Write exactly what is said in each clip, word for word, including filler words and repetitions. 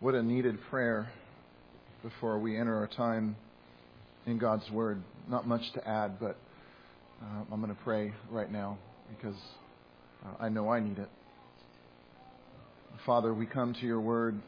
What a needed prayer before we enter our time in God's Word. Not much to add, but uh, I'm going to pray right now because uh, I know I need it. Father, we come to your Word,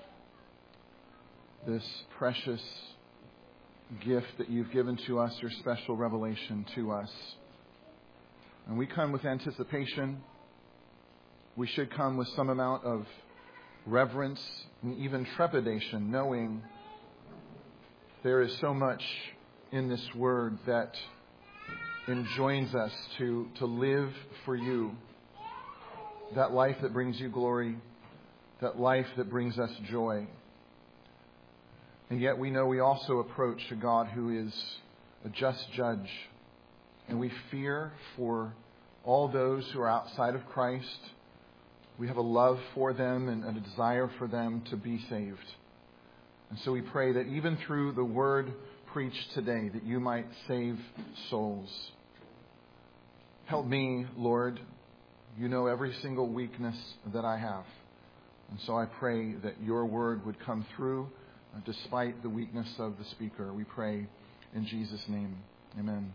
this precious gift that you've given to us, your special revelation to us. And we come with anticipation. We should come with some amount of reverence and even trepidation, knowing there is so much in this Word that enjoins us to, to live for you. That life that brings you glory, that life that brings us joy. And yet we know we also approach a God who is a just judge. And we fear for all those who are outside of Christ. We have a love for them and a desire for them to be saved. And so we pray that even through the word preached today, that you might save souls. Help me, Lord. You know every single weakness that I have. And so I pray that your word would come through uh, despite the weakness of the speaker. We pray in Jesus' name. Amen.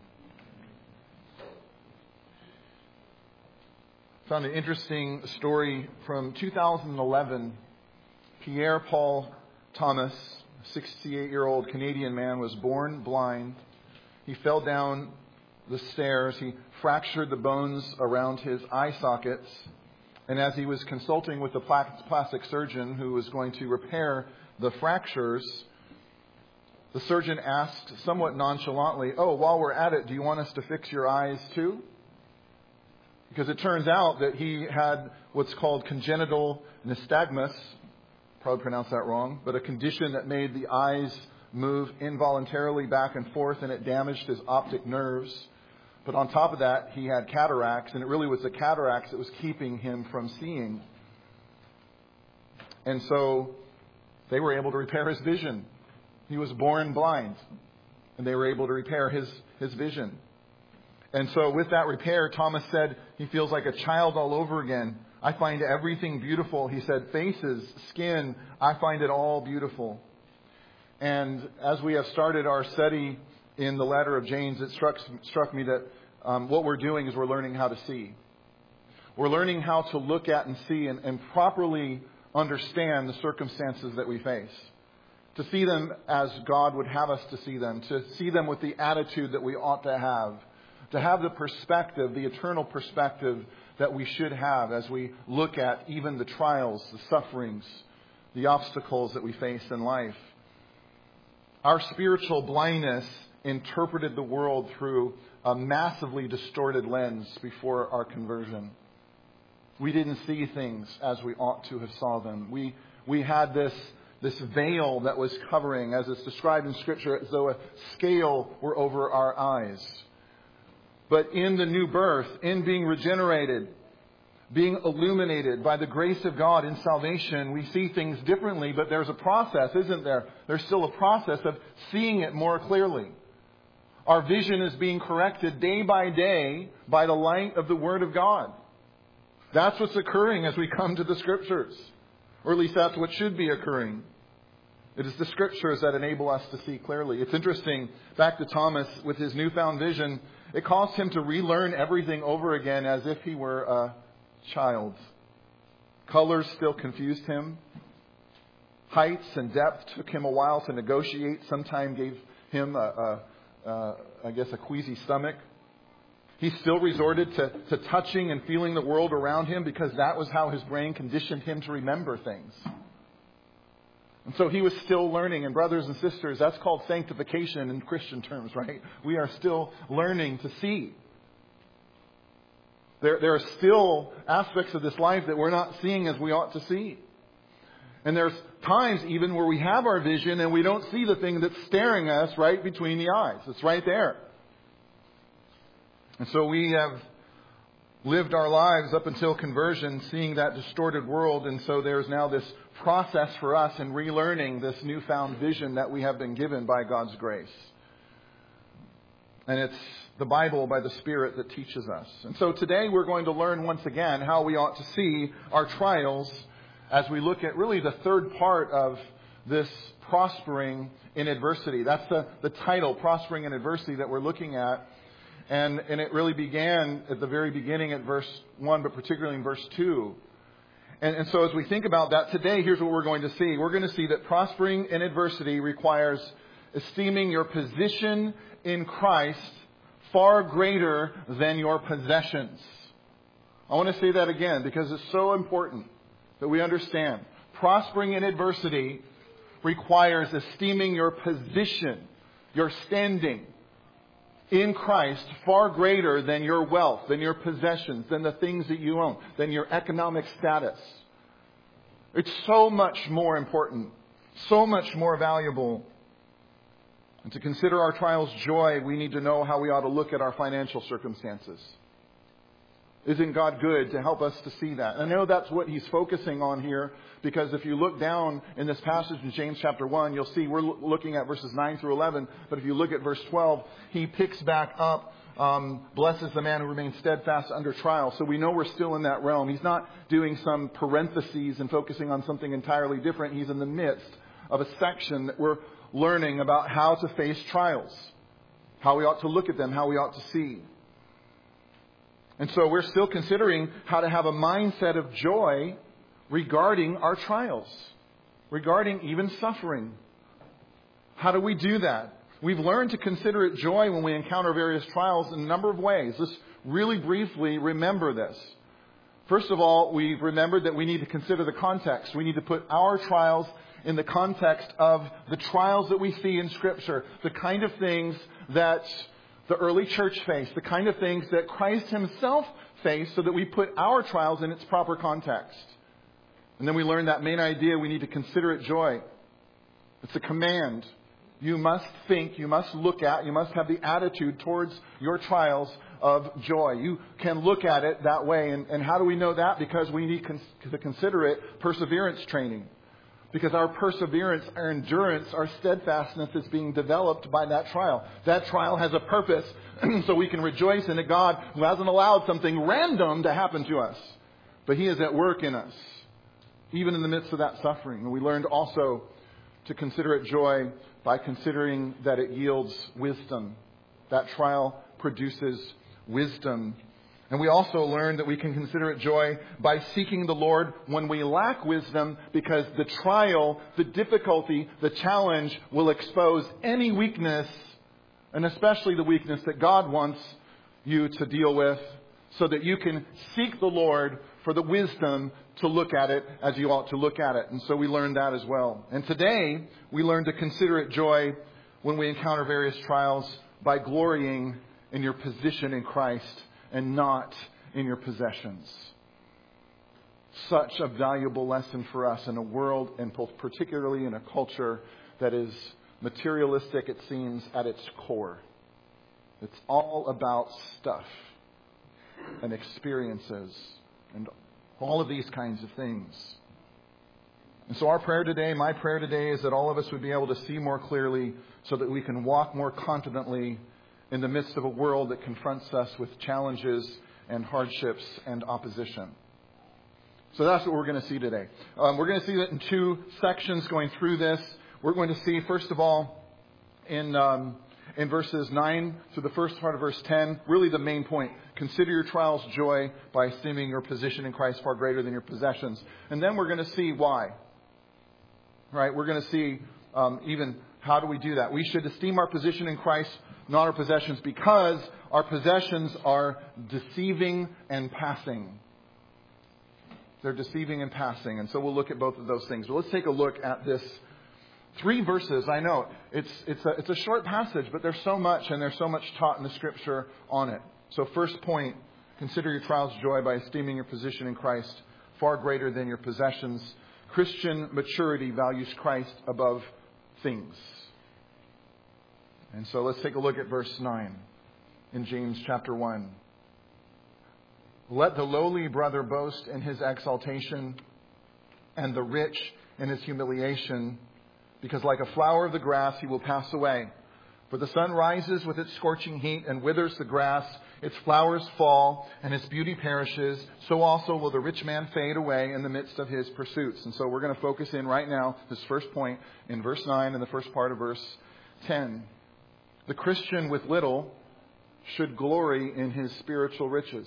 Found an interesting story from two thousand eleven. Pierre Paul Thomas, a sixty-eight-year-old Canadian man, was born blind. He fell down the stairs. He fractured the bones around his eye sockets. And as he was consulting with the plastic surgeon who was going to repair the fractures, the surgeon asked somewhat nonchalantly, "Oh, while we're at it, do you want us to fix your eyes too?" Because it turns out that he had what's called congenital nystagmus, probably pronounced that wrong, but a condition that made the eyes move involuntarily back and forth, and it damaged his optic nerves. But on top of that, he had cataracts, and it really was the cataracts that was keeping him from seeing. And so they were able to repair his vision. He was born blind, and they were able to repair his, his vision. And so with that repair, Thomas said he feels like a child all over again. I find everything beautiful. He said, faces, skin, I find it all beautiful. And as we have started our study in the letter of James, it struck, struck me that um, what we're doing is we're learning how to see. We're learning how to look at and see and, and properly understand the circumstances that we face. To see them as God would have us to see them. To see them with the attitude that we ought to have. To have the perspective, the eternal perspective that we should have as we look at even the trials, the sufferings, the obstacles that we face in life. Our spiritual blindness interpreted the world through a massively distorted lens before our conversion. We didn't see things as we ought to have saw them. We we had this, this veil that was covering, as it's described in Scripture, as though a scale were over our eyes. But in the new birth, in being regenerated, being illuminated by the grace of God in salvation, we see things differently. But there's a process, isn't there? There's still a process of seeing it more clearly. Our vision is being corrected day by day by the light of the Word of God. That's what's occurring as we come to the Scriptures. Or at least that's what should be occurring. It is the Scriptures that enable us to see clearly. It's interesting, back to Thomas, with his newfound vision, it caused him to relearn everything over again as if he were a child. Colors still confused him. Heights and depth took him a while to negotiate. Sometimes gave him, a, a, a, I guess, a queasy stomach. He still resorted to, to touching and feeling the world around him because that was how his brain conditioned him to remember things. And so he was still learning. And brothers and sisters, that's called sanctification in Christian terms, right? We are still learning to see. There, there are still aspects of this life that we're not seeing as we ought to see. And there's times even where we have our vision and we don't see the thing that's staring us right between the eyes. It's right there. And so we have lived our lives up until conversion seeing that distorted world. And so there's now this process for us in relearning this newfound vision that we have been given by God's grace. And it's the Bible by the Spirit that teaches us. And so today we're going to learn once again how we ought to see our trials as we look at really the third part of this prospering in adversity. That's the, the title, Prospering in Adversity, that we're looking at. And, and it really began at the very beginning at verse one, but particularly in verse two. And, and so as we think about that today, here's what we're going to see. We're going to see that prospering in adversity requires esteeming your position in Christ far greater than your possessions. I want to say that again because it's so important that we understand. Prospering in adversity requires esteeming your position, your standing in Christ far greater than your wealth, than your possessions, than the things that you own, than your economic status. It's so much more important, so much more valuable. And to consider our trials joy, we need to know how we ought to look at our financial circumstances. Isn't God good to help us to see that? And I know that's what he's focusing on here, because if you look down in this passage in James chapter one, you'll see we're looking at verses nine through eleven. But if you look at verse twelve, he picks back up, um, blesses the man who remains steadfast under trial. So we know we're still in that realm. He's not doing some parentheses and focusing on something entirely different. He's in the midst of a section that we're learning about how to face trials, how we ought to look at them, how we ought to see. And so we're still considering how to have a mindset of joy regarding our trials, regarding even suffering. How do we do that? We've learned to consider it joy when we encounter various trials in a number of ways. Let's really briefly remember this. First of all, we've remembered that we need to consider the context. We need to put our trials in the context of the trials that we see in Scripture, the kind of things that the early church faced, the kind of things that Christ himself faced, so that we put our trials in its proper context. And then we learn that main idea, we need to consider it joy. It's a command. You must think, you must look at, you must have the attitude towards your trials of joy. You can look at it that way. And, and how do we know that? Because we need con- to consider it perseverance training. Because our perseverance, our endurance, our steadfastness is being developed by that trial. That trial has a purpose, so we can rejoice in a God who hasn't allowed something random to happen to us. But he is at work in us, even in the midst of that suffering. And we learned also to consider it joy by considering that it yields wisdom. That trial produces wisdom. And we also learned that we can consider it joy by seeking the Lord when we lack wisdom, because the trial, the difficulty, the challenge will expose any weakness, and especially the weakness that God wants you to deal with, so that you can seek the Lord for the wisdom to look at it as you ought to look at it. And so we learned that as well. And today we learn to consider it joy when we encounter various trials by glorying in your position in Christ and not in your possessions. Such a valuable lesson for us in a world, and particularly in a culture that is materialistic, it seems, at its core. It's all about stuff and experiences and all of these kinds of things. And so our prayer today, my prayer today, is that all of us would be able to see more clearly so that we can walk more confidently in the midst of a world that confronts us with challenges and hardships and opposition. So that's what we're going to see today. Um, we're going to see that in two sections going through this. We're going to see, first of all, in um, in verses nine to the first part of verse ten, really the main point. Consider your trials joy by esteeming your position in Christ far greater than your possessions. And then we're going to see why. Right? We're going to see um, even how do we do that. We should esteem our position in Christ, not our possessions, because our possessions are deceiving and passing. They're deceiving and passing. And so we'll look at both of those things. But let's take a look at this. Three verses. I know it's it's a, it's a short passage, but there's so much, and there's so much taught in the Scripture on it. So first point, consider your trials joy by esteeming your position in Christ far greater than your possessions. Christian maturity values Christ above things. And so let's take a look at verse nine in James chapter one. Let the lowly brother boast in his exaltation, and the rich in his humiliation, because like a flower of the grass he will pass away. For the sun rises with its scorching heat and withers the grass, Its flowers fall and its beauty perishes. So also will the rich man fade away in the midst of his pursuits. And so we're going to focus in right now, this first point, in verse nine and the first part of verse ten. The Christian with little should glory in his spiritual riches.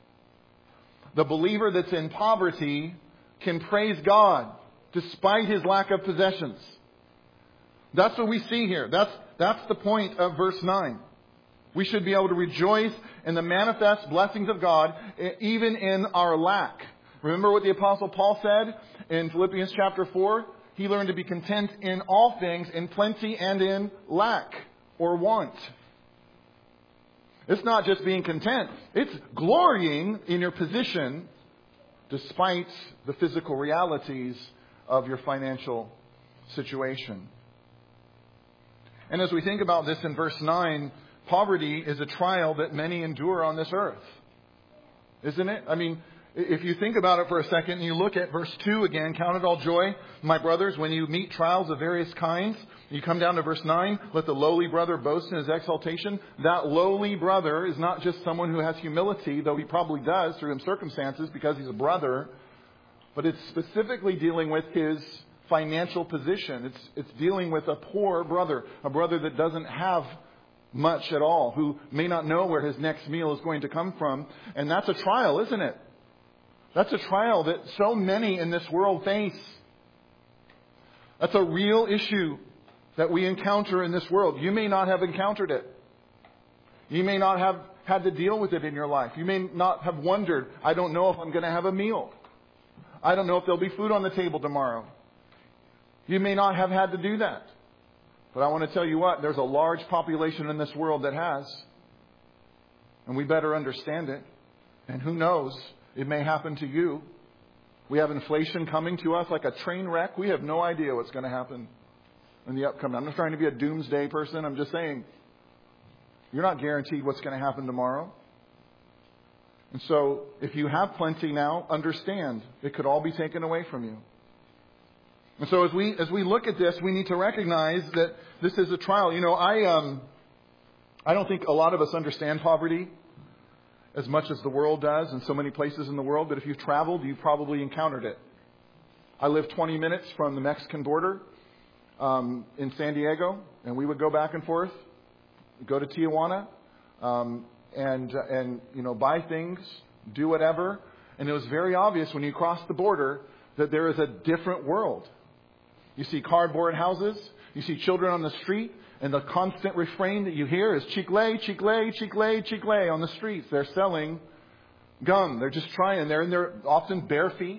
The believer that's in poverty can praise God despite his lack of possessions. That's what we see here. That's, that's the point of verse nine. We should be able to rejoice in the manifest blessings of God, even in our lack. Remember what the Apostle Paul said in Philippians chapter four? He learned to be content in all things, in plenty and in lack or want. It's not just being content. It's glorying in your position despite the physical realities of your financial situation. And as we think about this in verse nine, poverty is a trial that many endure on this earth. Isn't it? I mean, if you think about it for a second and you look at verse two again, count it all joy, my brothers, when you meet trials of various kinds. You come down to verse nine, let the lowly brother boast in his exaltation. That lowly brother is not just someone who has humility, though he probably does through his circumstances because he's a brother, but it's specifically dealing with his financial position. It's, it's dealing with a poor brother, a brother that doesn't have much at all, who may not know where his next meal is going to come from. And that's a trial, isn't it? That's a trial that so many in this world face. That's a real issue that we encounter in this world. You may not have encountered it. You may not have had to deal with it in your life. You may not have wondered, I don't know if I'm going to have a meal. I don't know if there'll be food on the table tomorrow. You may not have had to do that. But I want to tell you what, there's a large population in this world that has. And we better understand it. And who knows, it may happen to you. We have inflation coming to us like a train wreck. We have no idea what's going to happen in the upcoming. I'm not trying to be a doomsday person. I'm just saying, you're not guaranteed what's going to happen tomorrow. And so, if you have plenty now, understand, it could all be taken away from you. And so as we as we look at this, we need to recognize that this is a trial. You know, I um I don't think a lot of us understand poverty as much as the world does in so many places in the world. But if you've traveled, you've probably encountered it. I live twenty minutes from the Mexican border um, in San Diego, and we would go back and forth, go to Tijuana, um, and uh, and you know buy things, do whatever. And it was very obvious when you cross the border that there is a different world. You see cardboard houses. You see children on the street. And the constant refrain that you hear is chicle, chicle, chicle, chicle on the streets. They're selling gum. They're just trying. They're in their often bare feet.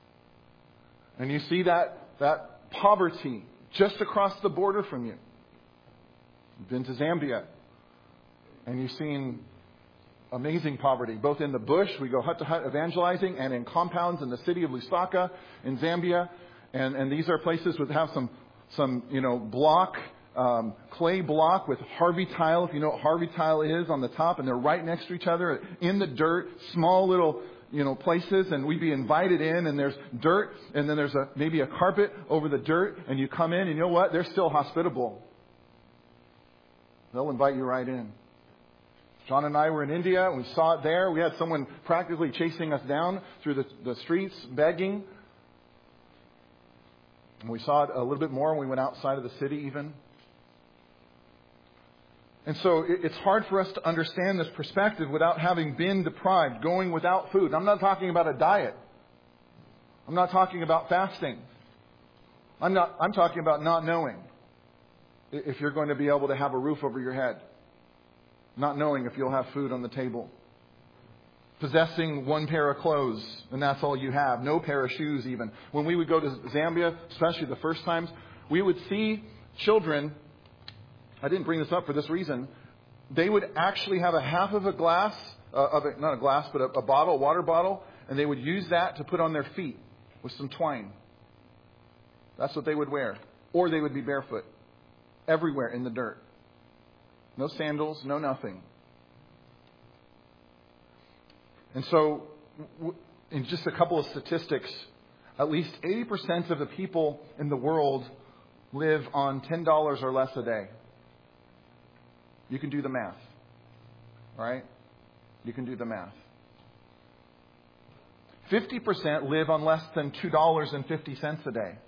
And you see that, that poverty just across the border from you. You've been to Zambia. And you've seen amazing poverty, both in the bush. We go hut to hut evangelizing, and in compounds in the city of Lusaka in Zambia. And, and these are places that have some, some, you know, block, um, clay block with Harvey tile, if you know what Harvey tile is, on the top. And they're right next to each other in the dirt, small little, you know, places. And we'd be invited in, and there's dirt. And then there's a, maybe a carpet over the dirt. And you come in, and you know what? They're still hospitable. They'll invite you right in. John and I were in India, and we saw it there. We had someone practically chasing us down through the, the streets, begging. And we saw it a little bit more when we went outside of the city even. And so it, it's hard for us to understand this perspective without having been deprived, going without food. I'm not talking about a diet. I'm not talking about fasting. I'm not. I'm talking about not knowing if you're going to be able to have a roof over your head. Not knowing if you'll have food on the table. Possessing one pair of clothes, and that's all you have. No pair of shoes even. When we would go to Zambia, especially the first times, we would see children. I didn't bring this up for this reason. They would actually have a half of a glass, uh, of a, not a glass, but a, a bottle, a water bottle, and they would use that to put on their feet with some twine. That's what they would wear. Or they would be barefoot. Everywhere in the dirt. No sandals, no nothing. And so, in just a couple of statistics, at least eighty percent of the people in the world live on ten dollars or less a day. You can do the math. All right? You can do the math. fifty percent live on less than two dollars and fifty cents a day.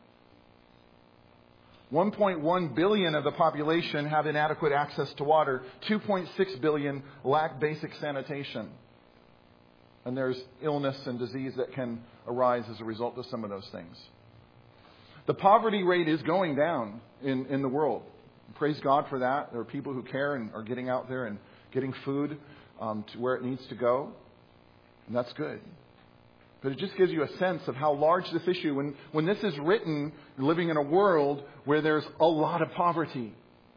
one point one billion of the population have inadequate access to water. two point six billion lack basic sanitation. And there's illness and disease that can arise as a result of some of those things. The poverty rate is going down in, in the world. Praise God for that. There are people who care and are getting out there and getting food um, to where it needs to go. And that's good. But it just gives you a sense of how large this issue, when, when this is written, living in a world where there's a lot of poverty.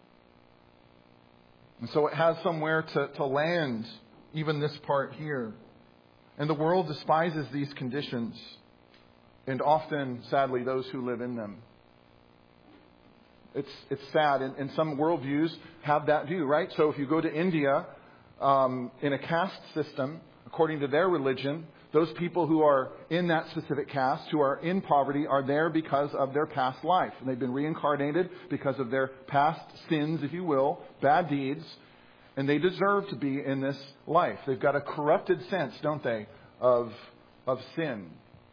And so it has somewhere to, to land, even this part here. And the world despises these conditions. And often, sadly, those who live in them. It's it's sad. And, and some worldviews have that view, right? So if you go to India, um, in a caste system, according to their religion, those people who are in that specific caste, who are in poverty, are there because of their past life. And they've been reincarnated because of their past sins, if you will, bad deeds. And they deserve to be in this life. They've got a corrupted sense, don't they, of, of sin.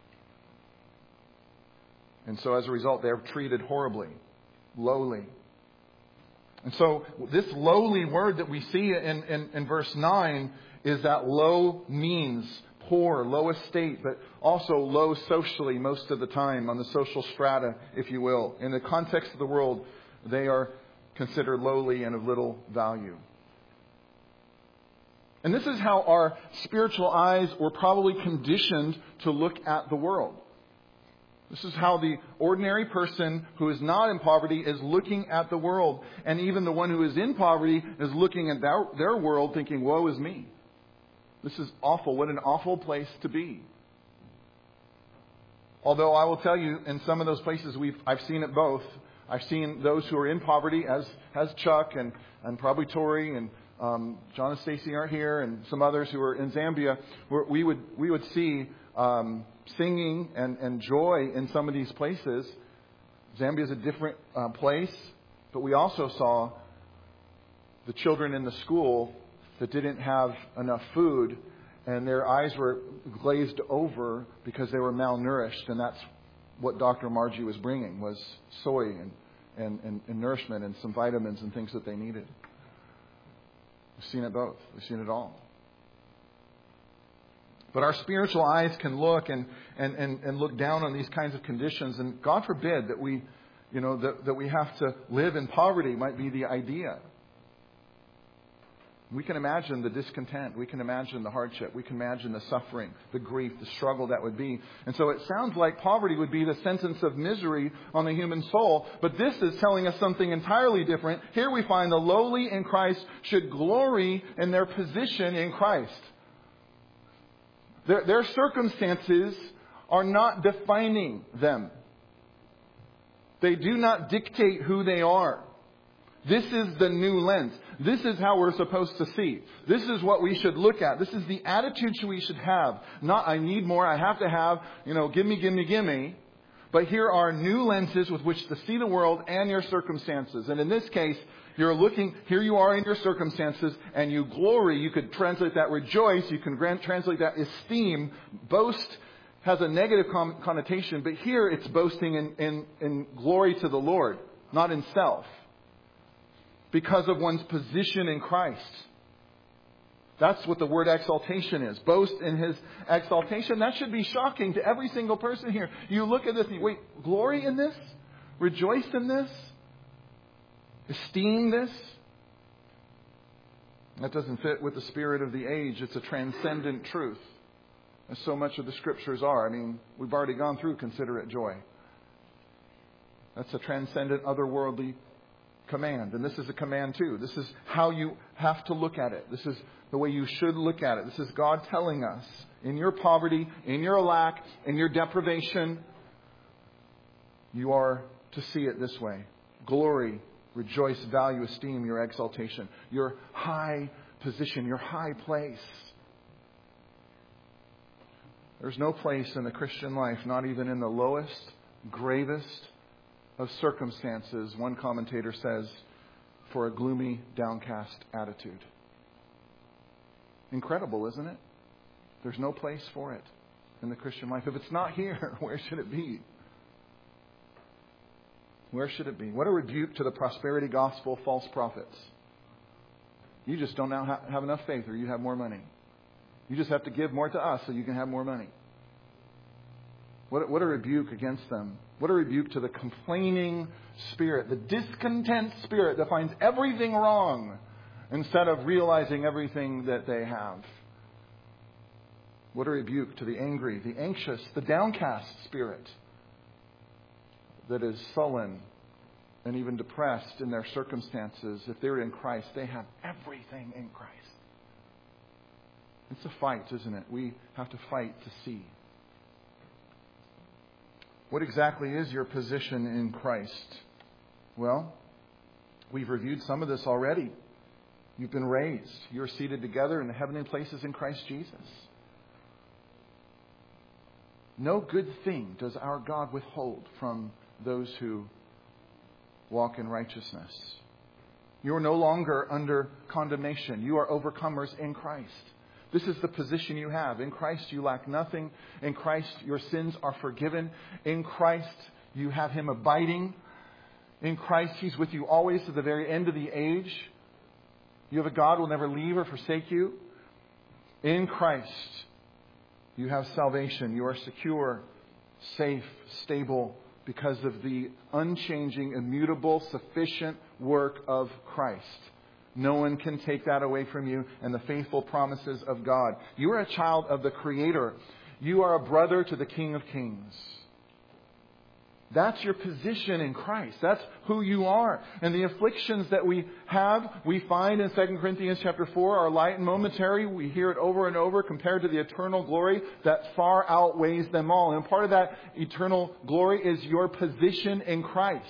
And so as a result, they're treated horribly, lowly. And so this lowly word that we see in, in, in verse nine is that low means poor, low estate, but also low socially most of the time on the social strata, if you will. In the context of the world, they are considered lowly and of little value. And this is how our spiritual eyes were probably conditioned to look at the world. This is how the ordinary person who is not in poverty is looking at the world. And even the one who is in poverty is looking at their, their world thinking, woe is me. This is awful. What an awful place to be. Although I will tell you, in some of those places, we've I've seen it both. I've seen those who are in poverty, as has Chuck and, and probably Tori and um, John and Stacy aren't here, and some others who are in Zambia, where we would we would see um, singing and, and joy in some of these places. Zambia is a different uh, place, but we also saw the children in the school that didn't have enough food, and their eyes were glazed over because they were malnourished, and that's what Doctor Margie was bringing, was soy and, and, and, and nourishment and some vitamins and things that they needed. We've seen it both. We've seen it all. But our spiritual eyes can look and, and, and, and look down on these kinds of conditions, and God forbid that we, you know, that, that we have to live in poverty might be the idea. We can imagine the discontent. We can imagine the hardship. We can imagine the suffering, the grief, the struggle that would be. And so it sounds like poverty would be the sentence of misery on the human soul. But this is telling us something entirely different. Here we find the lowly in Christ should glory in their position in Christ. Their, their circumstances are not defining them. They do not dictate who they are. This is the new lens. This is how we're supposed to see. This is what we should look at. This is the attitude we should have. Not, I need more, I have to have, you know, give me, give me, give me. But here are new lenses with which to see the world and your circumstances. And in this case, you're looking, here you are in your circumstances, and you glory. You could translate that rejoice. You can translate that esteem. Boast has a negative connotation, but here it's boasting in, in, in glory to the Lord, not in self. Because of one's position in Christ. That's what the word exaltation is. Boast in His exaltation. That should be shocking to every single person here. You look at this and you wait, glory in this? Rejoice in this? Esteem this? That doesn't fit with the spirit of the age. It's a transcendent truth. As so much of the scriptures are. I mean, we've already gone through consider it joy. That's a transcendent, otherworldly command. And this is a command too. This is how you have to look at it. This is the way you should look at it. This is God telling us, in your poverty, in your lack, in your deprivation, you are to see it this way. Glory, rejoice, value, esteem your exaltation, your high position, your high place. There's no place in the Christian life, not even in the lowest, gravest of circumstances, one commentator says, for a gloomy, downcast attitude. Incredible, isn't it? There's no place for it in the Christian life. If it's not here, where should it be? Where should it be? What a rebuke to the prosperity gospel false prophets. You just don't now have enough faith, or you have more money. You just have to give more to us so you can have more money. What, what a rebuke against them. What a rebuke to the complaining spirit, the discontent spirit that finds everything wrong instead of realizing everything that they have. What a rebuke to the angry, the anxious, the downcast spirit that is sullen and even depressed in their circumstances. If they're in Christ, they have everything in Christ. It's a fight, isn't it? We have to fight to see. What exactly is your position in Christ? Well, we've reviewed some of this already. You've been raised. You're seated together in the heavenly places in Christ Jesus. No good thing does our God withhold from those who walk in righteousness. You are no longer under condemnation. You are overcomers in Christ. This is the position you have. In Christ you lack nothing. In Christ your sins are forgiven. In Christ you have Him abiding. In Christ He's with you always to the very end of the age. You have a God who will never leave or forsake you. In Christ you have salvation. You are secure, safe, stable because of the unchanging, immutable, sufficient work of Christ. No one can take that away from you and the faithful promises of God. You are a child of the Creator. You are a brother to the King of Kings. That's your position in Christ. That's who you are. And the afflictions that we have, we find in Second Corinthians chapter four, are light and momentary. We hear it over and over compared to the eternal glory that far outweighs them all. And part of that eternal glory is your position in Christ.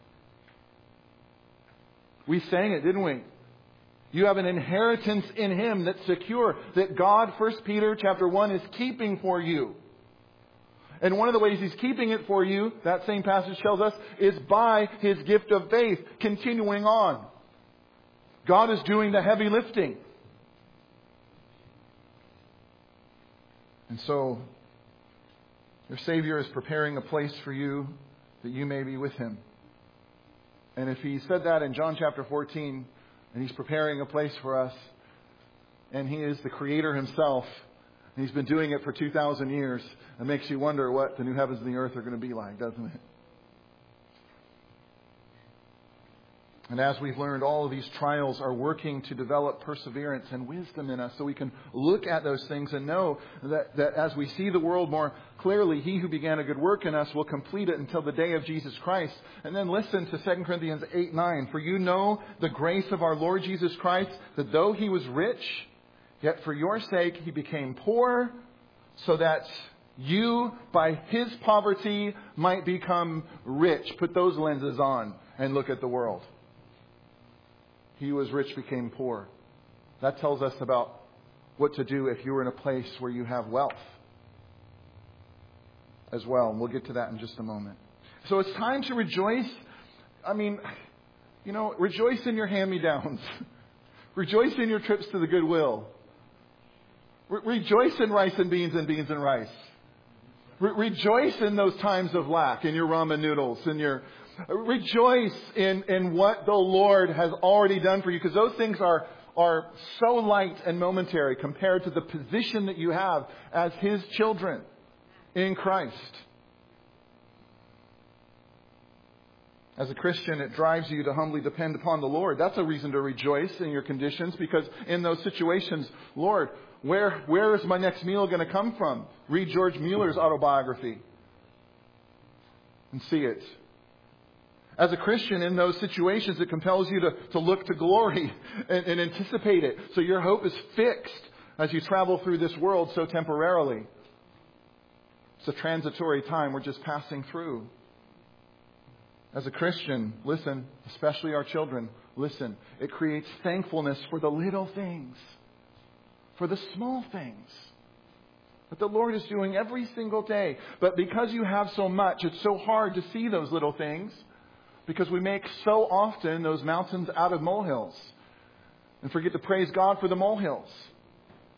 We sang it, didn't we? You have an inheritance in Him that's secure, that God, First Peter chapter one, is keeping for you. And one of the ways He's keeping it for you, that same passage tells us, is by His gift of faith, continuing on. God is doing the heavy lifting. And so, your Savior is preparing a place for you that you may be with Him. And if He said that in John chapter fourteen, and He's preparing a place for us, and He is the Creator Himself, and He's been doing it for two thousand years, it makes you wonder what the new heavens and the earth are going to be like, doesn't it? And as we've learned, all of these trials are working to develop perseverance and wisdom in us so we can look at those things and know that, that as we see the world more clearly, He who began a good work in us will complete it until the day of Jesus Christ. And then listen to Second Corinthians eight nine. For you know the grace of our Lord Jesus Christ, that though He was rich, yet for your sake He became poor, so that you, by His poverty, might become rich. Put those lenses on and look at the world. He who was rich became poor. That tells us about what to do if you're in a place where you have wealth as well. And we'll get to that in just a moment. So it's time to rejoice. I mean, you know, rejoice in your hand-me-downs. Rejoice in your trips to the Goodwill. Re- rejoice in rice and beans and beans and rice. Re- rejoice in those times of lack, in your ramen noodles, in your... Rejoice in, in what the Lord has already done for you, because those things are, are so light and momentary compared to the position that you have as His children in Christ. As a Christian, it drives you to humbly depend upon the Lord. That's a reason to rejoice in your conditions, because in those situations, Lord, where, where is my next meal going to come from? Read George Mueller's autobiography and see it. As a Christian, in those situations, it compels you to, to look to glory and, and anticipate it. So your hope is fixed as you travel through this world so temporarily. It's a transitory time we're just passing through. As a Christian, listen, especially our children, listen. It creates thankfulness for the little things, for the small things that the Lord is doing every single day. But because you have so much, it's so hard to see those little things. Because we make so often those mountains out of molehills and forget to praise God for the molehills.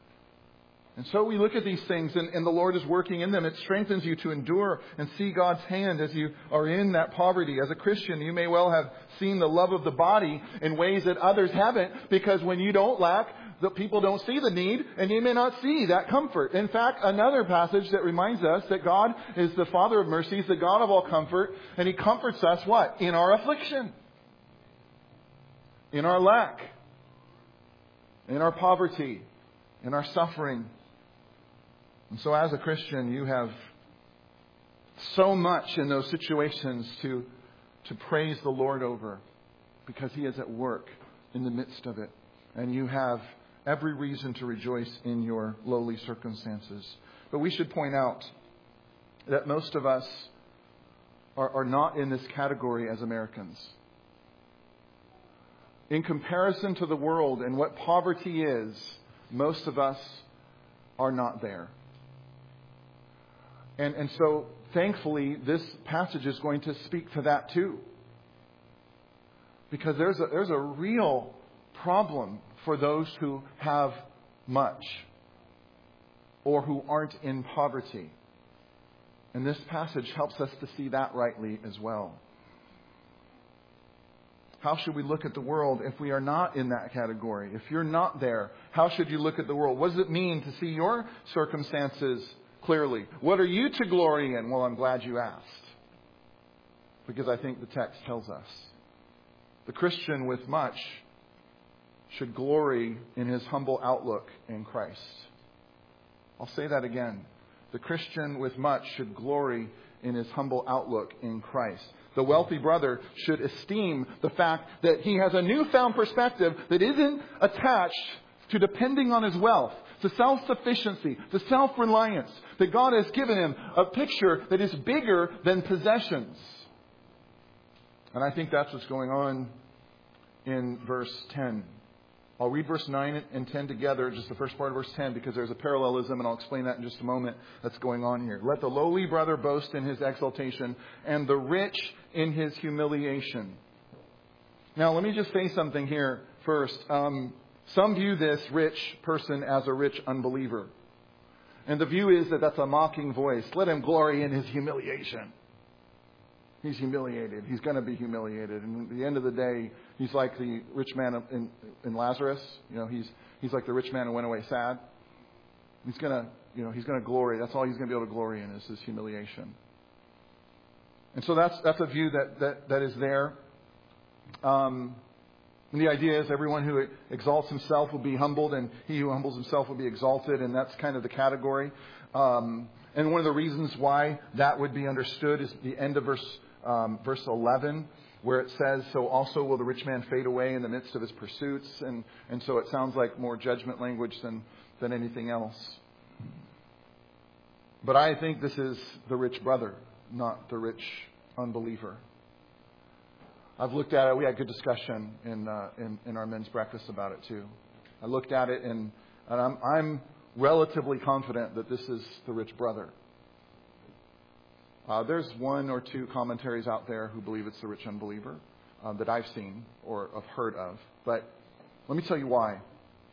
And so we look at these things and, and the Lord is working in them. It strengthens you to endure and see God's hand as you are in that poverty. As a Christian, you may well have seen the love of the body in ways that others haven't, because when you don't lack, the people don't see the need, and you may not see that comfort. In fact, another passage that reminds us that God is the Father of mercies, the God of all comfort, and He comforts us what? In our affliction. In our lack. In our poverty. In our suffering. And so as a Christian, you have so much in those situations to, to praise the Lord over, because He is at work in the midst of it. And you have every reason to rejoice in your lowly circumstances. But we should point out that most of us are, are not in this category as Americans. In comparison to the world and what poverty is, most of us are not there. And, and so, thankfully, this passage is going to speak to that too. Because there's a, there's a real problem for those who have much or who aren't in poverty. And this passage helps us to see that rightly as well. How should we look at the world if we are not in that category? If you're not there, how should you look at the world? What does it mean to see your circumstances clearly? What are you to glory in? Well, I'm glad you asked, because I think the text tells us. The Christian with much should glory in his humble outlook in Christ. I'll say that again. The Christian with much should glory in his humble outlook in Christ. The wealthy brother should esteem the fact that he has a newfound perspective that isn't attached to depending on his wealth, to self-sufficiency, to self-reliance. That God has given him a picture that is bigger than possessions. And I think that's what's going on in verse ten. I'll read verse nine and ten together, just the first part of verse ten, because there's a parallelism, and I'll explain that in just a moment, that's going on here. Let the lowly brother boast in his exaltation, and the rich in his humiliation. Now, let me just say something here first. Um, some view this rich person as a rich unbeliever. And the view is that that's a mocking voice. Let him glory in his humiliation. He's humiliated. He's going to be humiliated. And at the end of the day, he's like the rich man in, in Lazarus. You know, he's he's like the rich man who went away sad. He's going to, you know, he's going to glory. That's all he's going to be able to glory in is his humiliation. And so that's that's a view that that, that is there. Um, and the idea is everyone who exalts himself will be humbled, and he who humbles himself will be exalted. And that's kind of the category. Um, and one of the reasons why that would be understood is the end of verse Um, verse eleven, where it says, so also will the rich man fade away in the midst of his pursuits. And, and so it sounds like more judgment language than, than anything else. But I think this is the rich brother, not the rich unbeliever. I've looked at it. We had good discussion in, uh, in, in our men's breakfast about it too. I looked at it and, and I'm, I'm relatively confident that this is the rich brother. Uh, there's one or two commentaries out there who believe it's the rich unbeliever uh, that I've seen or have heard of. But let me tell you why.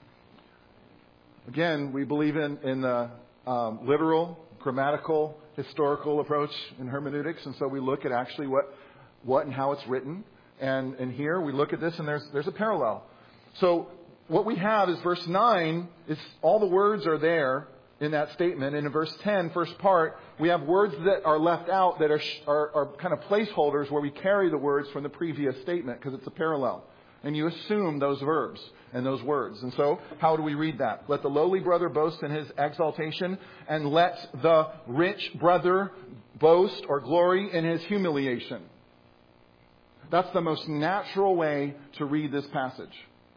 Again, we believe in, in the um, literal, grammatical, historical approach in hermeneutics. And so we look at actually what, what and how it's written. And, and here we look at this and there's, there's a parallel. So what we have is verse nine, is all the words are there in that statement. And in verse ten, first part, we have words that are left out that are, are, are kind of placeholders where we carry the words from the previous statement because it's a parallel. And you assume those verbs and those words. And so, how do we read that? Let the lowly brother boast in his exaltation, and let the rich brother boast or glory in his humiliation. That's the most natural way to read this passage.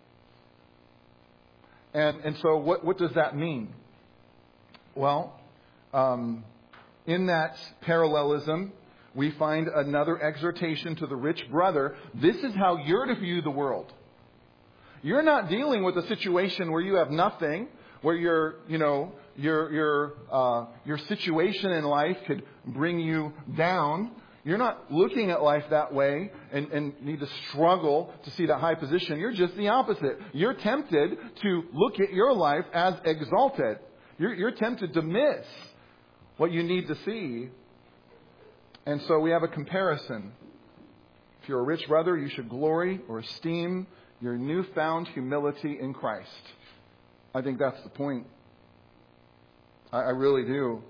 And, and so, what, what does that mean? Well, um, in that parallelism, we find another exhortation to the rich brother. This is how you're to view the world. You're not dealing with a situation where you have nothing, where your, you know, your your uh, your situation in life could bring you down. You're not looking at life that way and, and need to struggle to see that high position. You're just the opposite. You're tempted to look at your life as exalted. You're, you're tempted to miss what you need to see. And so we have a comparison. If you're a rich brother, you should glory or esteem your newfound humility in Christ. I think that's the point. I, I really do.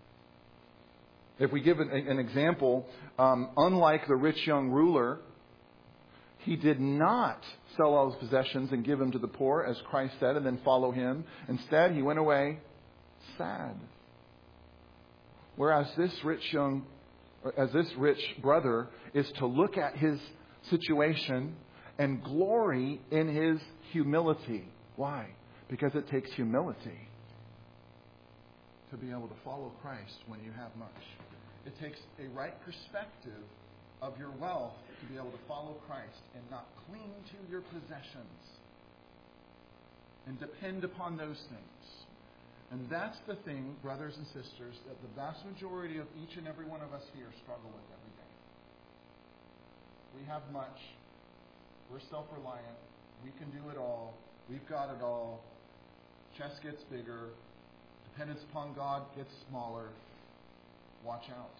If we give an, an example, um, unlike the rich young ruler, he did not sell all his possessions and give them to the poor, as Christ said, and then follow him. Instead, he went away sad. Whereas this rich young, as this rich brother is to look at his situation and glory in his humility. Why? Because it takes humility to be able to follow Christ when you have much. It takes a right perspective of your wealth to be able to follow Christ and not cling to your possessions and depend upon those things. And that's the thing, brothers and sisters, that the vast majority of each and every one of us here struggle with every day. We have much. We're self-reliant. We can do it all. We've got it all. Chest gets bigger. Dependence upon God gets smaller. Watch out.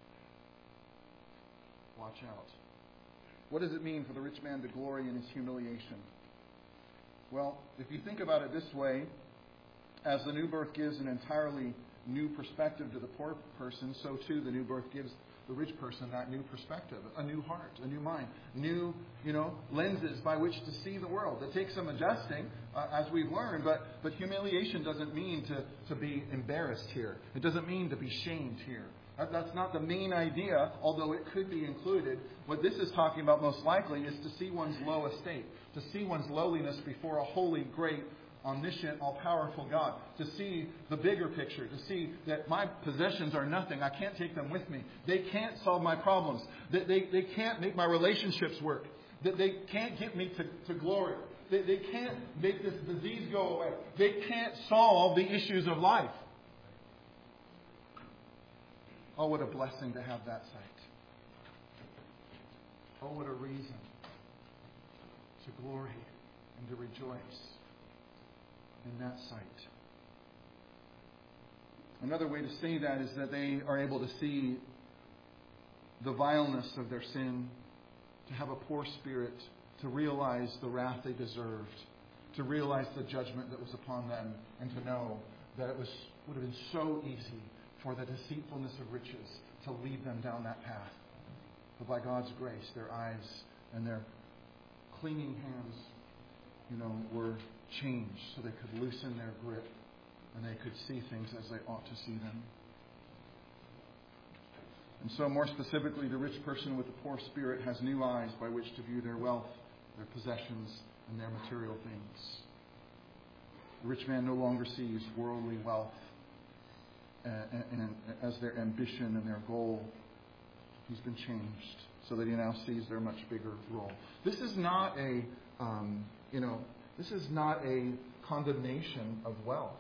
Watch out. What does it mean for the rich man to glory in his humiliation? Well, if you think about it this way, as the new birth gives an entirely new perspective to the poor person, so too the new birth gives the rich person that new perspective, a new heart, a new mind, new, you know, lenses by which to see the world. It takes some adjusting, uh, as we've learned, but, but humiliation doesn't mean to, to be embarrassed here. It doesn't mean to be shamed here. That, that's not the main idea, although it could be included. What this is talking about most likely is to see one's low estate, to see one's lowliness before a holy, great, omniscient, all-powerful God, to see the bigger picture, to see that my possessions are nothing. I can't take them with me. They can't solve my problems. They, they, they can't make my relationships work. They, they can't get me to, to glory. They, they can't make this disease go away. They can't solve the issues of life. Oh, what a blessing to have that sight. Oh, what a reason to glory and to rejoice in that sight. Another way to say that is that they are able to see the vileness of their sin, to have a poor spirit, to realize the wrath they deserved, to realize the judgment that was upon them, and to know that it was would have been so easy for the deceitfulness of riches to lead them down that path. But by God's grace, their eyes and their clinging hands, you know, were changed so they could loosen their grip and they could see things as they ought to see them. And so more specifically, the rich person with the poor spirit has new eyes by which to view their wealth, their possessions, and their material things. The rich man no longer sees worldly wealth as their ambition and their goal. He's been changed so that he now sees their much bigger role. This is not a, um, you know, this is not a condemnation of wealth.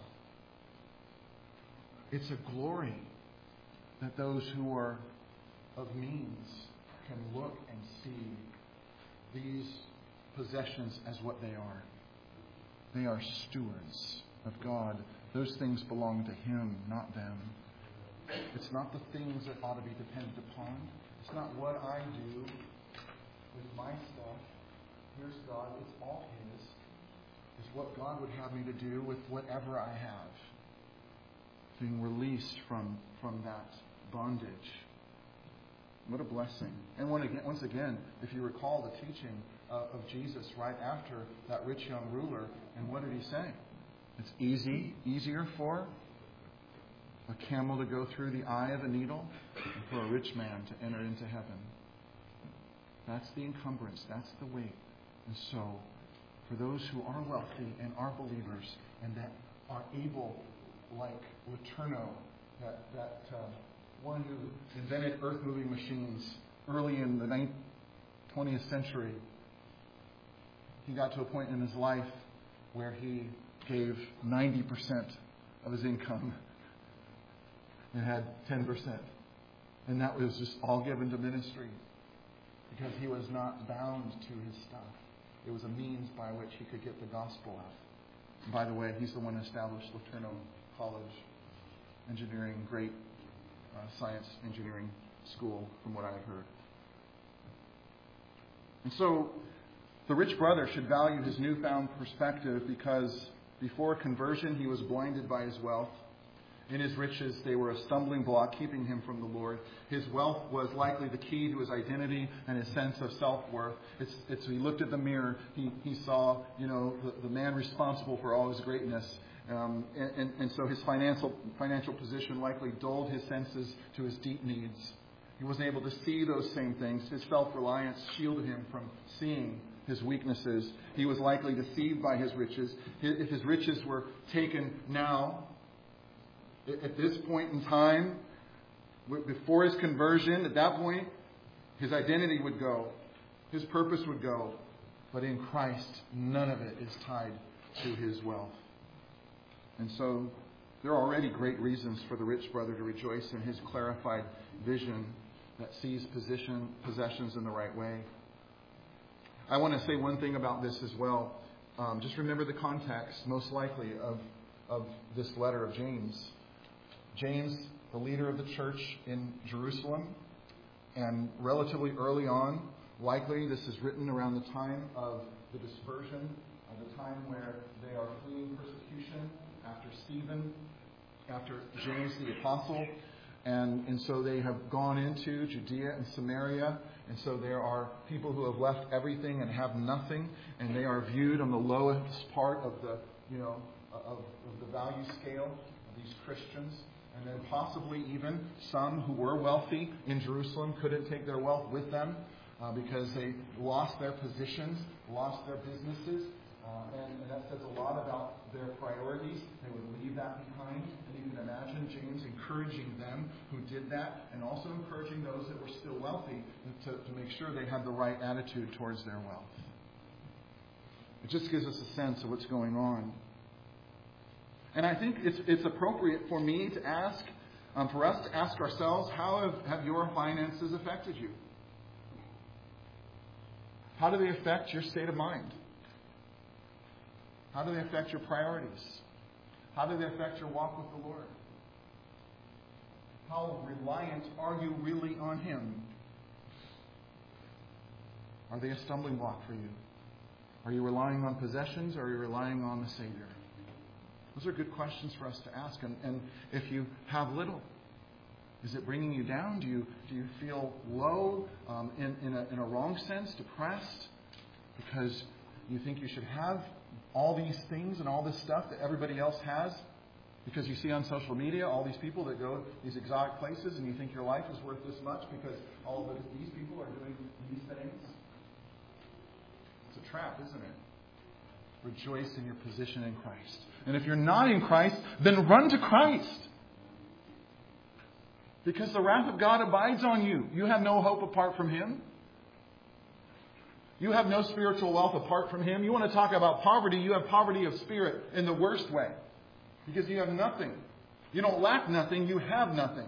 It's a glory that those who are of means can look and see these possessions as what they are. They are stewards of God. Those things belong to Him, not them. It's not the things that ought to be dependent upon. It's not what I do with my stuff. Here's God. It's all His. It's what God would have me to do with whatever I have. Being released from, from that bondage. What a blessing. And once again, if you recall the teaching uh, of Jesus right after that rich young ruler, and what did He say? It's easy, easier for a camel to go through the eye of a needle than for a rich man to enter into heaven. That's the encumbrance. That's the weight. And so, for those who are wealthy and are believers and that are able, like Letourneau, that, that uh, one who invented earth-moving machines early in the twentieth century, he got to a point in his life where he gave ninety percent of his income and had ten percent. And that was just all given to ministry because he was not bound to his stuff. It was a means by which he could get the gospel out. And by the way, he's the one who established Letourneau college, engineering, great uh, science engineering school, from what I've heard. And so the rich brother should value his newfound perspective because before conversion he was blinded by his wealth. In his riches, they were a stumbling block, keeping him from the Lord. His wealth was likely the key to his identity and his sense of self-worth. It's, it's, he looked at the mirror. He, he saw, you know, the, the man responsible for all his greatness. Um, and, and, and so his financial, financial position likely dulled his senses to his deep needs. He wasn't able to see those same things. His self-reliance shielded him from seeing his weaknesses. He was likely deceived by his riches. If his riches were taken now, at this point in time, before his conversion, at that point, his identity would go. His purpose would go. But in Christ, none of it is tied to his wealth. And so, there are already great reasons for the rich brother to rejoice in his clarified vision that sees position, possessions in the right way. I want to say one thing about this as well. Um, just remember the context, most likely, of, of this letter of James. James, the leader of the church in Jerusalem, and relatively early on, likely this is written around the time of the dispersion, of the time where they are fleeing persecution after Stephen, after James the apostle, and, and so they have gone into Judea and Samaria, and so there are people who have left everything and have nothing, and they are viewed on the lowest part of the, you know, of, of the value scale of these Christians. And then possibly even some who were wealthy in Jerusalem couldn't take their wealth with them uh, because they lost their positions, lost their businesses. Uh, and, and that says a lot about their priorities. They would leave that behind. And you can imagine James encouraging them who did that and also encouraging those that were still wealthy to, to make sure they had the right attitude towards their wealth. It just gives us a sense of what's going on. And I think it's it's appropriate for me to ask, um, for us to ask ourselves, how have, have your finances affected you? How do they affect your state of mind? How do they affect your priorities? How do they affect your walk with the Lord? How reliant are you really on Him? Are they a stumbling block for you? Are you relying on possessions or are you relying on the Savior? Those are good questions for us to ask. And, and if you have little, is it bringing you down? Do you do you feel low, um, in, in, a, in a wrong sense, depressed? Because you think you should have all these things and all this stuff that everybody else has? Because you see on social media all these people that go to these exotic places and you think your life is worth this much because all of these people are doing these things? It's a trap, isn't it? Rejoice in your position in Christ. And if you're not in Christ, then run to Christ. Because the wrath of God abides on you. You have no hope apart from Him. You have no spiritual wealth apart from Him. You want to talk about poverty, you have poverty of spirit in the worst way. Because you have nothing. You don't lack nothing, you have nothing.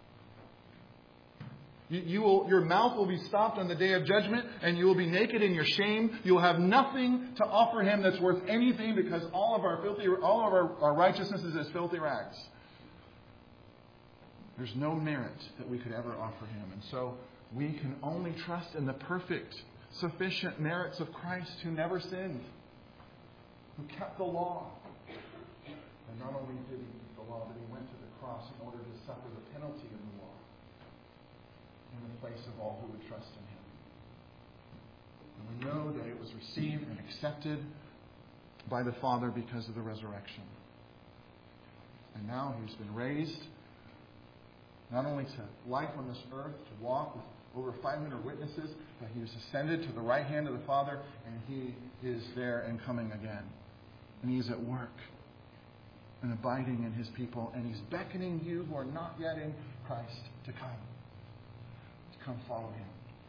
You, you will, your mouth will be stopped on the day of judgment, and you will be naked in your shame. You will have nothing to offer Him that's worth anything, because all of our filthy, all of our, our righteousness is as filthy rags. There's no merit that we could ever offer Him, and so we can only trust in the perfect, sufficient merits of Christ, who never sinned, who kept the law, and not only did He keep the law, but He went to the cross in order to suffer the penalty of the law in the place of all who would trust in Him. And we know that it was received and accepted by the Father because of the resurrection. And now He's been raised, not only to life on this earth, to walk with over five hundred witnesses, but He was ascended to the right hand of the Father, and He is there and coming again. And He is at work and abiding in His people, and He's beckoning you who are not yet in Christ to come. Come follow Him.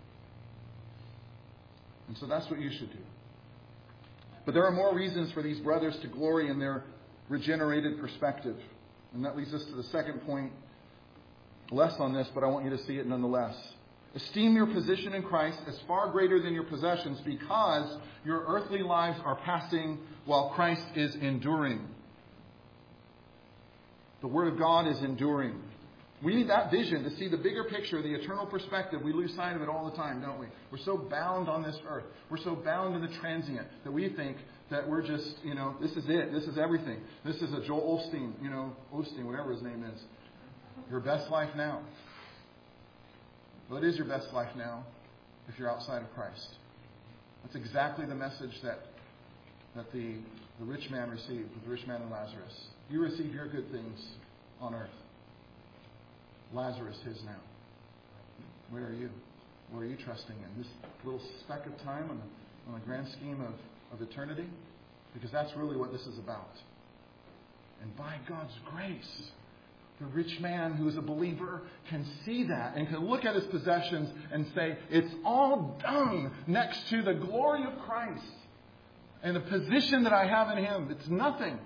And so that's what you should do. But there are more reasons for these brothers to glory in their regenerated perspective. And that leads us to the second point. Less on this, but I want you to see it nonetheless. Esteem your position in Christ as far greater than your possessions, because your earthly lives are passing while Christ is enduring. The Word of God is enduring. We need that vision to see the bigger picture, the eternal perspective. We lose sight of it all the time, don't we? We're so bound on this earth. We're so bound in the transient that we think that we're just, you know, this is it. This is everything. This is a Joel Osteen, you know, Osteen, whatever his name is. Your best life now. Well, it is your best life now if you're outside of Christ. That's exactly the message that that the, the rich man received with the rich man and Lazarus. You receive your good things on earth. Lazarus his now. Where are you? What are you trusting in? This little speck of time on the, on the grand scheme of, of eternity? Because that's really what this is about. And by God's grace, the rich man who is a believer can see that and can look at his possessions and say, it's all dung next to the glory of Christ and the position that I have in Him. It's nothing.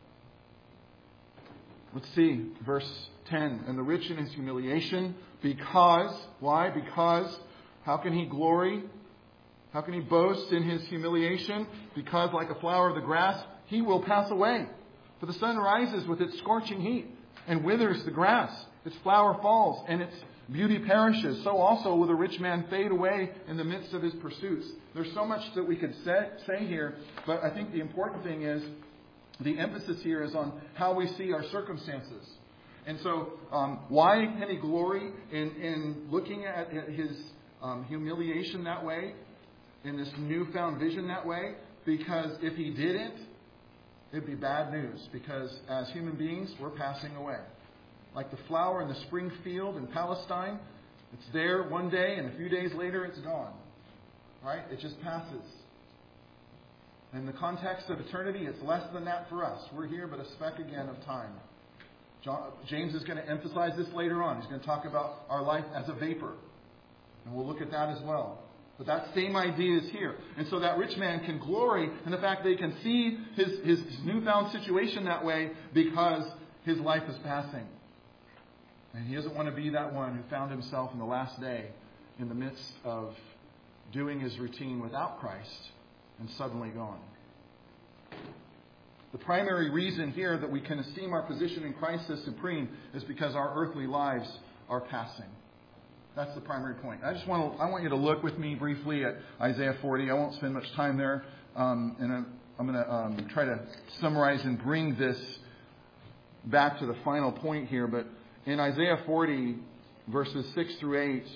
Let's see, verse ten. And the rich in his humiliation, because, why? Because, how can he glory? How can he boast in his humiliation? Because like a flower of the grass, he will pass away. For the sun rises with its scorching heat and withers the grass. Its flower falls and its beauty perishes. So also will the rich man fade away in the midst of his pursuits. There's so much that we could say, say here, but I think the important thing is the emphasis here is on how we see our circumstances. And so, um, why can he glory in, in looking at his um, humiliation that way, in this newfound vision that way? Because if he didn't, it'd be bad news. Because as human beings, we're passing away. Like the flower in the spring field in Palestine, it's there one day and a few days later it's gone. Right? It just passes. In the context of eternity, it's less than that for us. We're here but a speck again of time. John, James is going to emphasize this later on. He's going to talk about our life as a vapor. And we'll look at that as well. But that same idea is here. And so that rich man can glory in the fact that he can see his, his newfound situation that way because his life is passing. And he doesn't want to be that one who found himself in the last day in the midst of doing his routine without Christ and suddenly gone. The primary reason here that we can esteem our position in Christ as supreme is because our earthly lives are passing. That's the primary point. I just want to, I want you to look with me briefly at Isaiah forty. I won't spend much time there. Um, and I'm, I'm going to um, try to summarize and bring this back to the final point here. But in Isaiah forty, verses six through eight,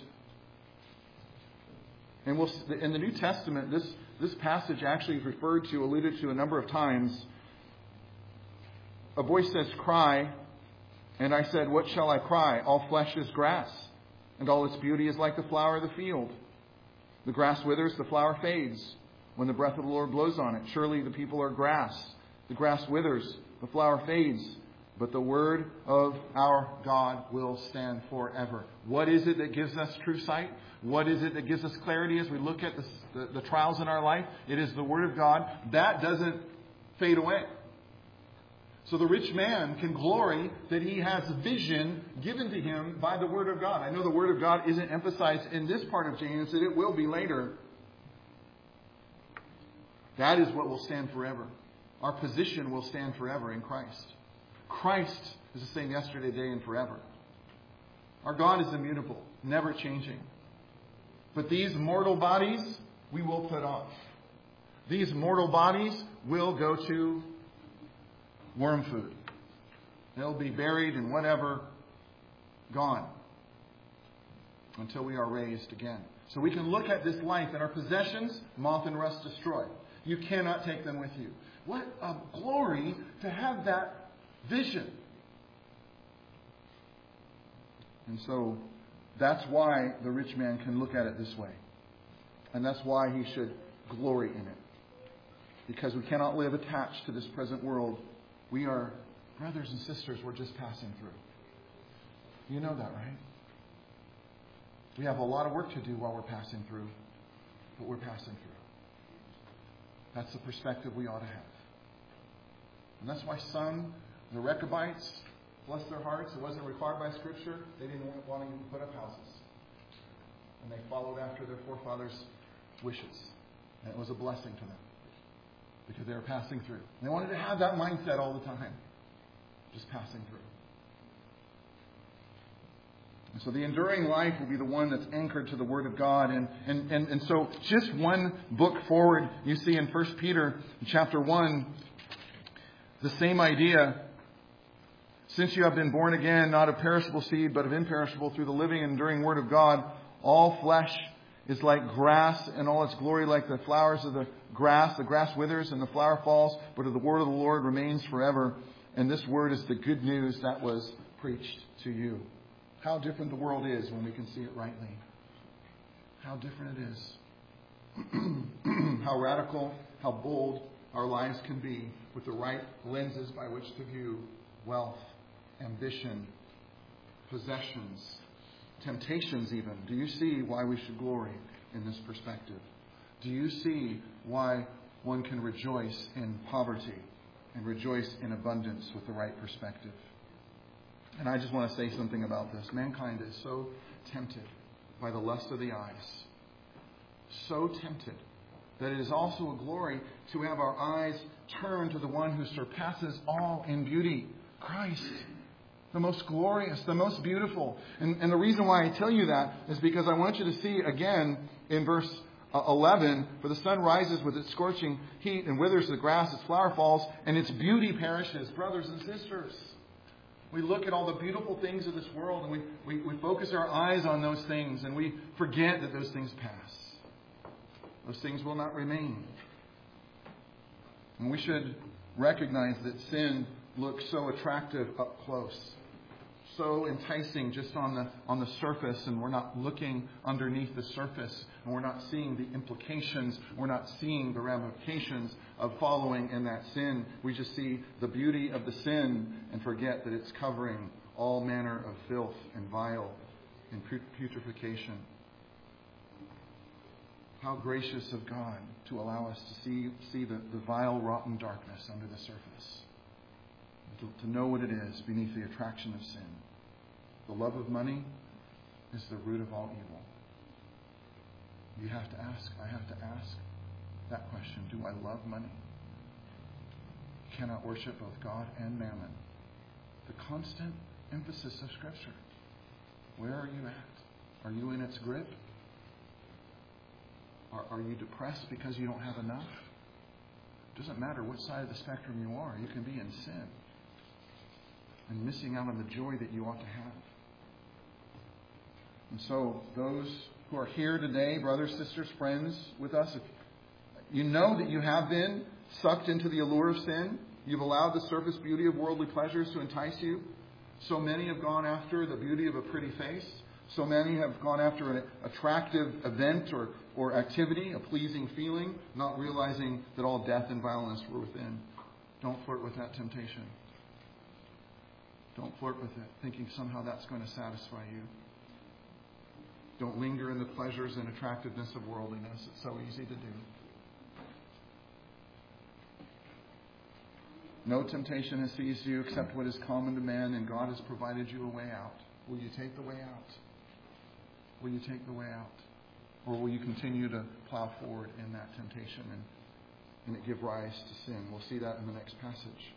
and we'll, in the New Testament, this, this passage actually is referred to, alluded to a number of times. A voice says, cry. And I said, what shall I cry? All flesh is grass, and all its beauty is like the flower of the field. The grass withers, the flower fades, when the breath of the Lord blows on it. Surely the people are grass. The grass withers, the flower fades, but the word of our God will stand forever. What is it that gives us true sight? What is it that gives us clarity as we look at the, the, the trials in our life? It is the word of God. That doesn't fade away. So the rich man can glory that he has vision given to him by the Word of God. I know the Word of God isn't emphasized in this part of James, and it will be later. That is what will stand forever. Our position will stand forever in Christ. Christ is the same yesterday, today, and forever. Our God is immutable, never changing. But these mortal bodies we will put off. These mortal bodies will go to worm food. They'll be buried in whatever, gone, until we are raised again. So we can look at this life and our possessions, moth and rust destroy. You cannot take them with you. What a glory to have that vision. And so that's why the rich man can look at it this way. And that's why he should glory in it. Because we cannot live attached to this present world. We are brothers and sisters, we're just passing through. You know that, right? We have a lot of work to do while we're passing through, but we're passing through. That's the perspective we ought to have. And that's why some, the Rechabites, bless their hearts, it wasn't required by Scripture, they didn't want to put up houses. And they followed after their forefathers' wishes. And it was a blessing to them. Because they were passing through. And they wanted to have that mindset all the time. Just passing through. And so the enduring life will be the one that's anchored to the Word of God. And, and, and, and so just one book forward, you see in First Peter chapter one, the same idea. Since you have been born again, not of perishable seed, but of imperishable, through the living and enduring Word of God, all flesh is like grass, and all its glory like the flowers of the grass. The grass withers and the flower falls, but the word of the Lord remains forever. And this word is the good news that was preached to you. How different the world is when we can see it rightly. How different it is. How radical, how bold our lives can be with the right lenses by which to view wealth, ambition, possessions, temptations even. Do you see why we should glory in this perspective? Do you see why one can rejoice in poverty and rejoice in abundance with the right perspective? And I just want to say something about this. Mankind is so tempted by the lust of the eyes. So tempted that it is also a glory to have our eyes turned to the one who surpasses all in beauty, Christ. The most glorious, the most beautiful. And, and the reason why I tell you that is because I want you to see again in verse eleven, for the sun rises with its scorching heat and withers the grass, its flower falls, and its beauty perishes. Brothers and sisters, we look at all the beautiful things of this world and we, we, we focus our eyes on those things and we forget that those things pass. Those things will not remain. And we should recognize that sin looks so attractive up close, so enticing just on the on the surface, and we're not looking underneath the surface, and we're not seeing the implications, we're not seeing the ramifications of following in that sin. We just see the beauty of the sin and forget that it's covering all manner of filth and vile and putrefaction. How gracious of God to allow us to see see the, the vile, rotten darkness under the surface. To, to know what it is beneath the attraction of sin. The love of money is the root of all evil. You have to ask, I have to ask that question. Do I love money? You cannot worship both God and mammon. The constant emphasis of Scripture. Where are you at? Are you in its grip? Are, are you depressed because you don't have enough? It doesn't matter what side of the spectrum you are. You can be in sin and missing out on the joy that you ought to have. And so those who are here today, brothers, sisters, friends with us, if you know that you have been sucked into the allure of sin. You've allowed the surface beauty of worldly pleasures to entice you. So many have gone after the beauty of a pretty face. So many have gone after an attractive event or, or activity, a pleasing feeling, not realizing that all death and violence were within. Don't flirt with that temptation. Don't flirt with it, thinking somehow that's going to satisfy you. Don't linger in the pleasures and attractiveness of worldliness. It's so easy to do. No temptation has seized you except what is common to man, and God has provided you a way out. Will you take the way out? Will you take the way out? Or will you continue to plow forward in that temptation and, and it give rise to sin? We'll see that in the next passage.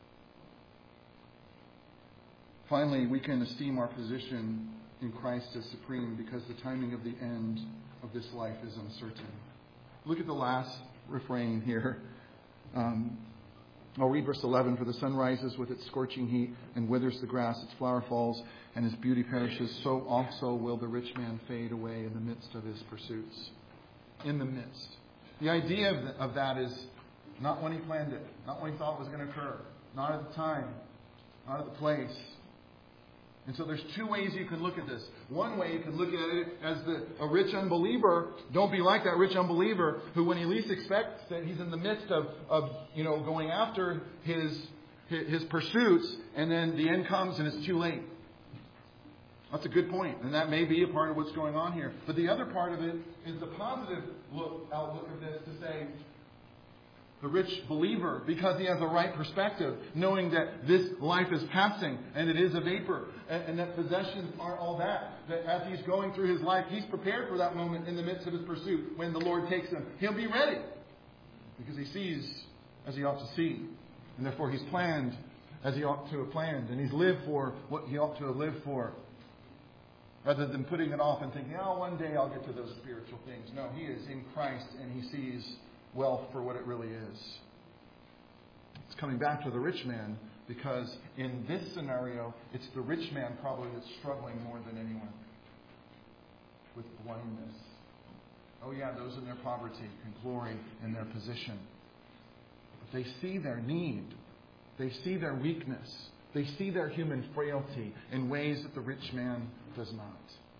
Finally, we can esteem our position in Christ as supreme because the timing of the end of this life is uncertain. Look at the last refrain here. Um, I'll read verse eleven. For the sun rises with its scorching heat and withers the grass, its flower falls, and his beauty perishes. So also will the rich man fade away in the midst of his pursuits. In the midst. The idea of, the, of that is not when he planned it, not when he thought it was going to occur, not at the time, not at the place. And so there's two ways you can look at this. One way you can look at it as the, a rich unbeliever. Don't be like that rich unbeliever who, when he least expects that he's in the midst of, of you know, going after his, his his pursuits, and then the end comes and it's too late. That's a good point, and that may be a part of what's going on here. But the other part of it is the positive look, outlook of this to say, the rich believer, because he has a right perspective, knowing that this life is passing and it is a vapor, and, and that possessions aren't all that. That as he's going through his life, he's prepared for that moment in the midst of his pursuit when the Lord takes him. He'll be ready because he sees as he ought to see, and therefore he's planned as he ought to have planned, and he's lived for what he ought to have lived for. Rather than putting it off and thinking, oh, one day I'll get to those spiritual things. No, he is in Christ and he sees wealth for what it really is. It's coming back to the rich man, because in this scenario, it's the rich man probably that's struggling more than anyone with blindness. Oh yeah, those in their poverty can glory in their position. But they see their need. They see their weakness. They see their human frailty in ways that the rich man does not.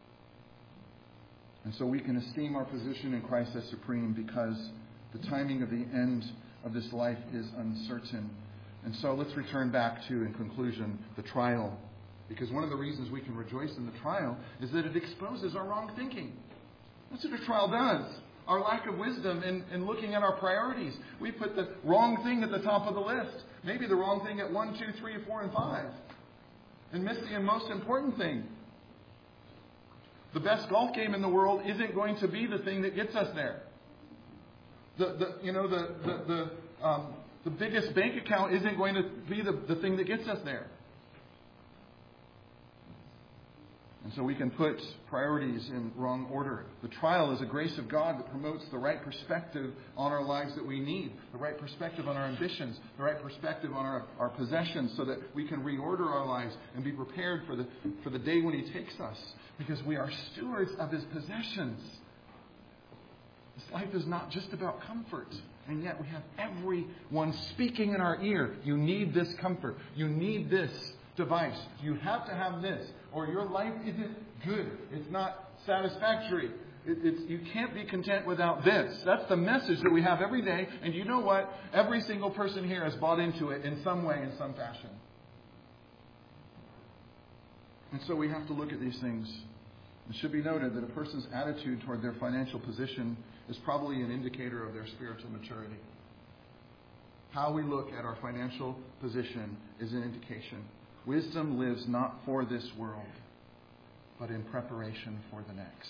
And so we can esteem our position in Christ as supreme, because the timing of the end of this life is uncertain. And so let's return back to, in conclusion, the trial. Because one of the reasons we can rejoice in the trial is that it exposes our wrong thinking. That's what a trial does. Our lack of wisdom in, in looking at our priorities. We put the wrong thing at the top of the list. Maybe the wrong thing at one, two, three, four, and five. And miss the most important thing. The best golf game in the world isn't going to be the thing that gets us there. The, the you know the the the, um, the biggest bank account isn't going to be the, the thing that gets us there. And so we can put priorities in wrong order. The trial is a grace of God that promotes the right perspective on our lives that we need, the right perspective on our ambitions, the right perspective on our, our possessions, so that we can reorder our lives and be prepared for the for the day when He takes us, because we are stewards of His possessions. This life is not just about comfort, and yet we have everyone speaking in our ear. You need this comfort. You need this device. You have to have this, or your life isn't good. It's not satisfactory. It, it's, you can't be content without this. That's the message that we have every day. And you know what? Every single person here has bought into it in some way, in some fashion. And so we have to look at these things. It should be noted that a person's attitude toward their financial position is probably an indicator of their spiritual maturity. How we look at our financial position is an indication. Wisdom lives not for this world, but in preparation for the next.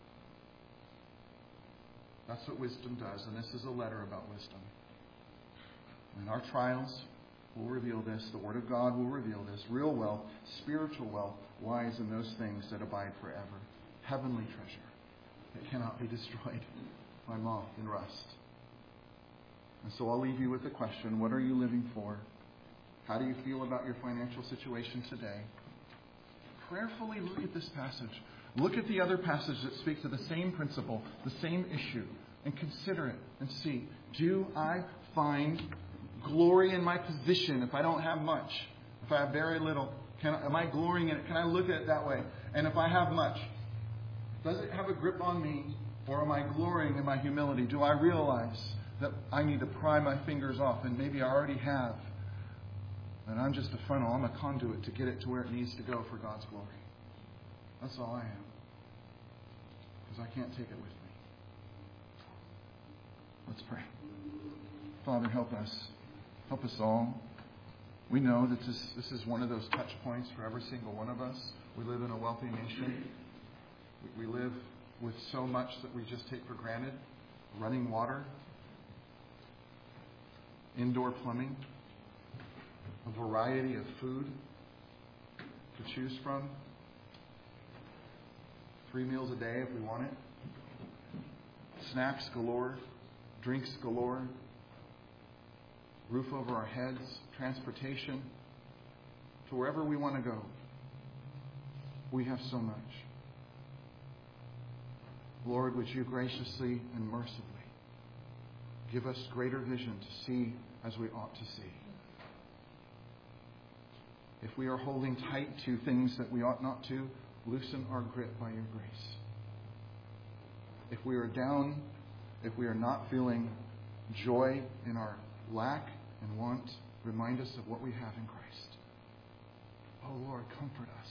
That's what wisdom does, and this is a letter about wisdom. And our trials will reveal this. The Word of God will reveal this. Real wealth, spiritual wealth, lies in those things that abide forever. Heavenly treasure that cannot be destroyed by moth and rust. And so I'll leave you with the question, what are you living for? How do you feel about your financial situation today? Prayerfully look at this passage. Look at the other passages that speak to the same principle, the same issue, and consider it and see, do I find glory in my position if I don't have much? If I have very little, can I, am I glorying in it? Can I look at it that way? And if I have much, does it have a grip on me, or am I glorying in my humility? Do I realize that I need to pry my fingers off, and maybe I already have, and I'm just a funnel, I'm a conduit to get it to where it needs to go for God's glory? That's all I am. Because I can't take it with me. Let's pray. Father, help us. Help us all. We know that this, this is one of those touch points for every single one of us. We live in a wealthy nation. We, we live with so much that we just take for granted. Running water. Indoor plumbing. A variety of food to choose from. Three meals a day if we want it. Snacks galore. Drinks galore. Roof over our heads. Transportation. To wherever we want to go. We have so much. Lord, would you graciously and mercifully give us greater vision to see as we ought to see. If we are holding tight to things that we ought not to, loosen our grip by your grace. If we are down, if we are not feeling joy in our lack and want, remind us of what we have in Christ. Oh Lord, comfort us.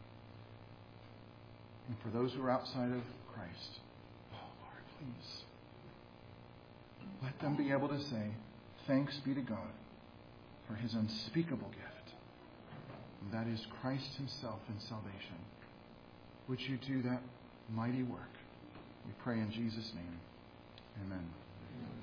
And for those who are outside of Christ, oh Lord, please, let them be able to say, thanks be to God for His unspeakable gift. And that is Christ Himself in salvation. Would you do that mighty work? We pray in Jesus' name. Amen.